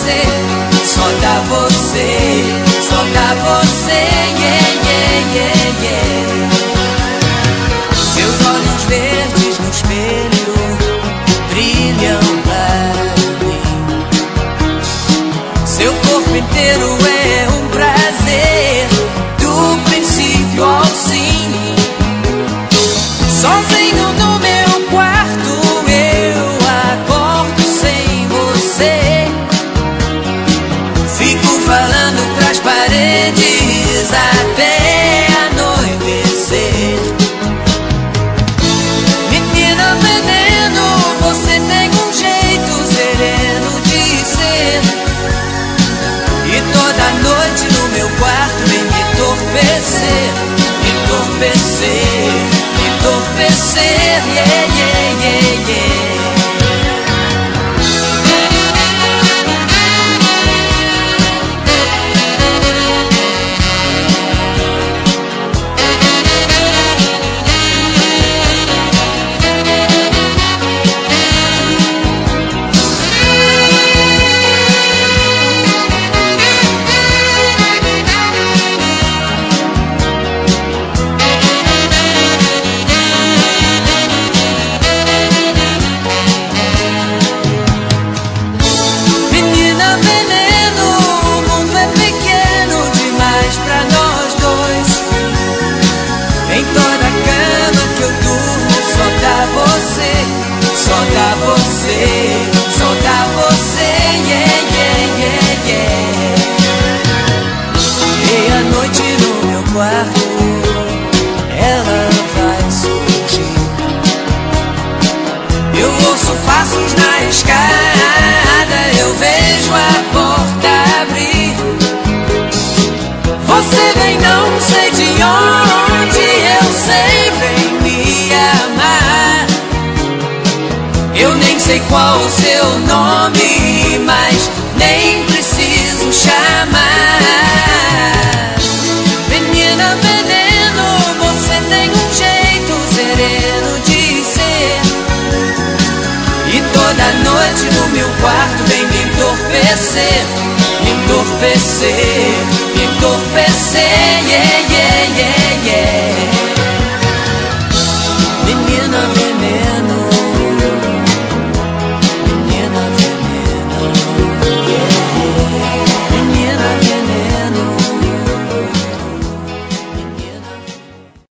você, só dá você, só dá você, yeah, yeah, yeah, yeah. Seus olhos verdes no espelho brilham pra mim. Seu corpo inteiro é um prazer, do princípio ao fim. Sozinho no meu quarto eu acordo sem você. Fico falando pras paredes até anoitecer. Menina veneno, você tem um jeito sereno de ser. E toda noite no meu quarto vem me entorpecer, entorpecer, entorpecer, yeah, yeah, yeah, yeah. Só dá você, yeah, yeah, yeah, yeah. Meia-noite no meu quarto, ela vai surgir. Eu ouço passos na escada, eu vejo a porta abrir. Você vem não sei de onde, eu sei, vem me amar. Eu nem sei qual o seu nome, mas nem preciso chamar. Menina veneno, você tem um jeito sereno de ser. E toda noite no meu quarto vem me entorpecer, entorpecer, entorpecer, yeah, yeah, yeah.